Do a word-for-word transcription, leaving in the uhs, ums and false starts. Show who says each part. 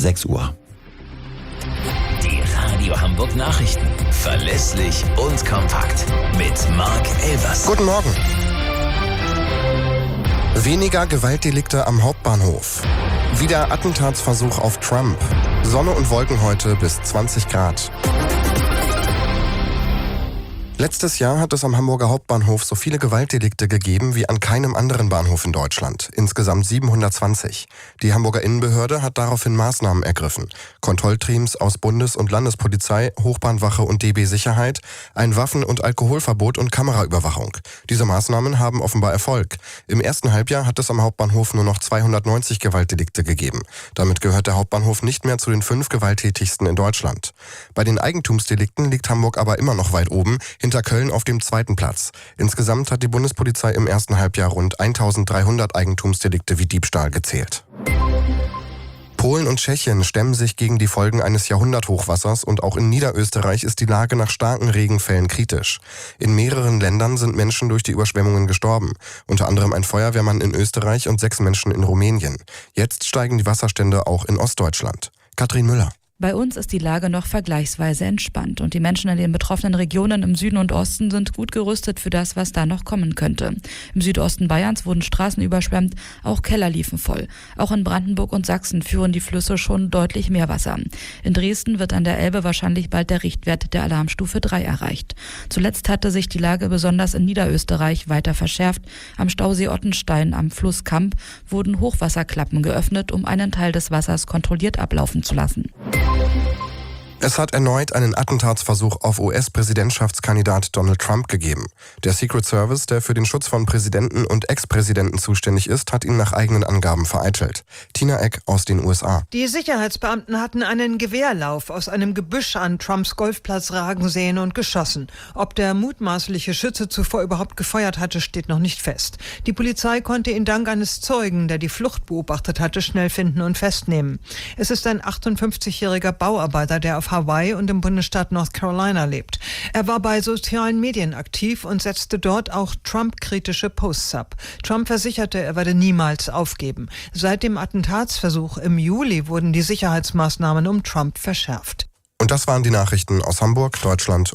Speaker 1: sechs Uhr.
Speaker 2: Die Radio Hamburg Nachrichten. Verlässlich und kompakt. Mit Marc Elvers.
Speaker 3: Guten Morgen. Weniger Gewaltdelikte am Hauptbahnhof. Wieder Attentatsversuch auf Trump. Sonne und Wolken heute bis zwanzig Grad. Letztes Jahr hat es am Hamburger Hauptbahnhof so viele Gewaltdelikte gegeben wie an keinem anderen Bahnhof in Deutschland. Insgesamt siebenhundertzwanzig. Die Hamburger Innenbehörde hat daraufhin Maßnahmen ergriffen. Kontrollteams aus Bundes- und Landespolizei, Hochbahnwache und D B Sicherheit, ein Waffen- und Alkoholverbot und Kameraüberwachung. Diese Maßnahmen haben offenbar Erfolg. Im ersten Halbjahr hat es am Hauptbahnhof nur noch zweihundertneunzig Gewaltdelikte gegeben. Damit gehört der Hauptbahnhof nicht mehr zu den fünf gewalttätigsten in Deutschland. Bei den Eigentumsdelikten liegt Hamburg aber immer noch weit oben, hinter Köln auf dem zweiten Platz. Insgesamt hat die Bundespolizei im ersten Halbjahr rund eintausenddreihundert Eigentumsdelikte wie Diebstahl gezählt. Polen und Tschechien stemmen sich gegen die Folgen eines Jahrhunderthochwassers und auch in Niederösterreich ist die Lage nach starken Regenfällen kritisch. In mehreren Ländern sind Menschen durch die Überschwemmungen gestorben, unter anderem ein Feuerwehrmann in Österreich und sechs Menschen in Rumänien. Jetzt steigen die Wasserstände auch in Ostdeutschland. Katrin Müller.
Speaker 4: Bei uns ist die Lage noch vergleichsweise entspannt und die Menschen in den betroffenen Regionen im Süden und Osten sind gut gerüstet für das, was da noch kommen könnte. Im Südosten Bayerns wurden Straßen überschwemmt, auch Keller liefen voll. Auch in Brandenburg und Sachsen führen die Flüsse schon deutlich mehr Wasser. In Dresden wird an der Elbe wahrscheinlich bald der Richtwert der Alarmstufe drei erreicht. Zuletzt hatte sich die Lage besonders in Niederösterreich weiter verschärft. Am Stausee Ottenstein am Fluss Kamp wurden Hochwasserklappen geöffnet, um einen Teil des Wassers kontrolliert ablaufen zu lassen.
Speaker 3: Es hat erneut einen Attentatsversuch auf U S-Präsidentschaftskandidat Donald Trump gegeben. Der Secret Service, der für den Schutz von Präsidenten und Ex-Präsidenten zuständig ist, hat ihn nach eigenen Angaben vereitelt. Tina Eck aus den U S A.
Speaker 5: Die Sicherheitsbeamten hatten einen Gewehrlauf aus einem Gebüsch an Trumps Golfplatz ragen sehen und geschossen. Ob der mutmaßliche Schütze zuvor überhaupt gefeuert hatte, steht noch nicht fest. Die Polizei konnte ihn dank eines Zeugen, der die Flucht beobachtet hatte, schnell finden und festnehmen. Es ist ein achtundfünfzigjähriger Bauarbeiter, der auf Hawaii und im Bundesstaat North Carolina lebt. Er war bei sozialen Medien aktiv und setzte dort auch Trump-kritische Posts ab. Trump versicherte, er werde niemals aufgeben. Seit dem Attentatsversuch im Juli wurden die Sicherheitsmaßnahmen um Trump verschärft.
Speaker 3: Und das waren die Nachrichten aus Hamburg, Deutschland